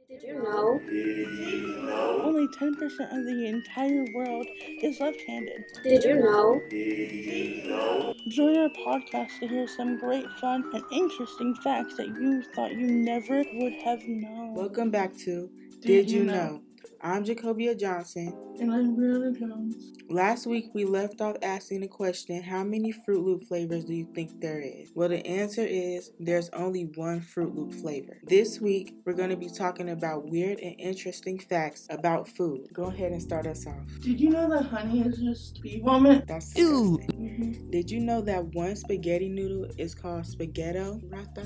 Did you know? Only 10% of the entire world is left-handed. Did you know? Join our podcast to hear some great fun and interesting facts that you thought you never would have known. Welcome back to Did You Know? I'm Jacobia Johnson. And I'm Brianna Jones. Last week we left off asking the question, how many Fruit Loop flavors do you think there is? Well, the answer is there's only one Fruit Loop flavor. This week we're going to be talking about weird and interesting facts about food. Go ahead and start us off. Did you know that honey is just bee vomit? That's disgusting. Did you know that one spaghetti noodle is called spaghetto?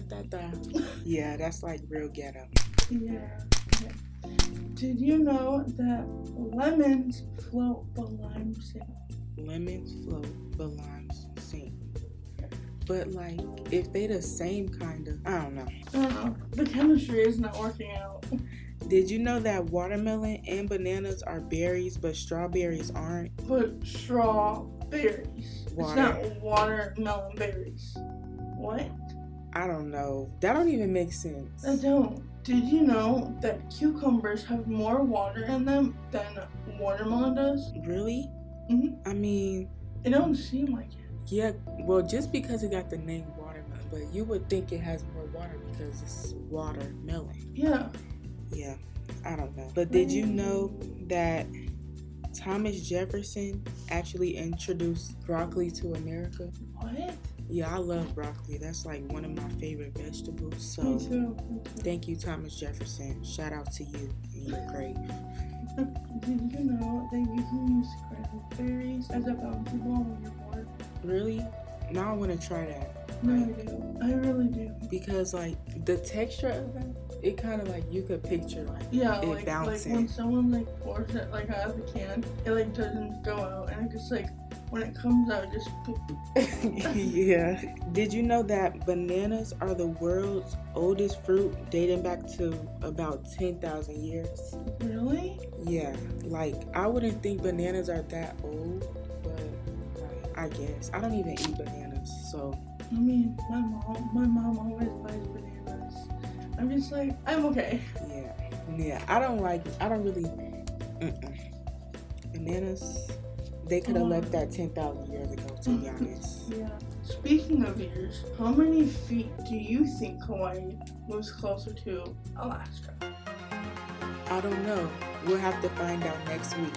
Yeah, that's like real ghetto. Yeah. Okay. Did you know that lemons float but limes sink? Lemons float, but limes sink. But like, if they the same kind of, I don't know. The chemistry is not working out. Did you know that watermelon and bananas are berries, but strawberries aren't? But strawberries. Water. It's not watermelon berries. What? I don't know. That don't even make sense. I don't. Did you know that cucumbers have more water in them than watermelon does? Really? Mm-hmm. I mean, It don't seem like it. yeah, well, just because it got the name watermelon, but you would think it has more water because it's watermelon. Yeah. Yeah, I don't know. But did you know that Thomas Jefferson actually introduced broccoli to America? What? Yeah, I love broccoli. That's like one of my favorite vegetables. Me So too. thank you, Thomas Jefferson. Shout out to you and your grave. Did you know that you can use cranberries as a bouncy ball when you're bored? Really? Now I want to try that. No, Like, I do. I really do. because like the texture of it, it kind of like you could picture like Yeah, it like bouncing. when someone like pours it like out of the can, it like doesn't go out, and it just like when it comes out, it just. Yeah. Did you know that bananas are the world's oldest fruit, dating back to about 10,000 years? Really? Yeah. Like, I wouldn't think bananas are that old, but like, I guess. I don't even eat bananas, so. I mean, my mom always buys bananas. I'm just like, I'm okay. Yeah. I don't really. Bananas, they could have left that 10,000 years ago, to be honest. Yeah. Speaking of years, how many feet do you think Hawaii moves closer to Alaska? I don't know. We'll have to find out next week.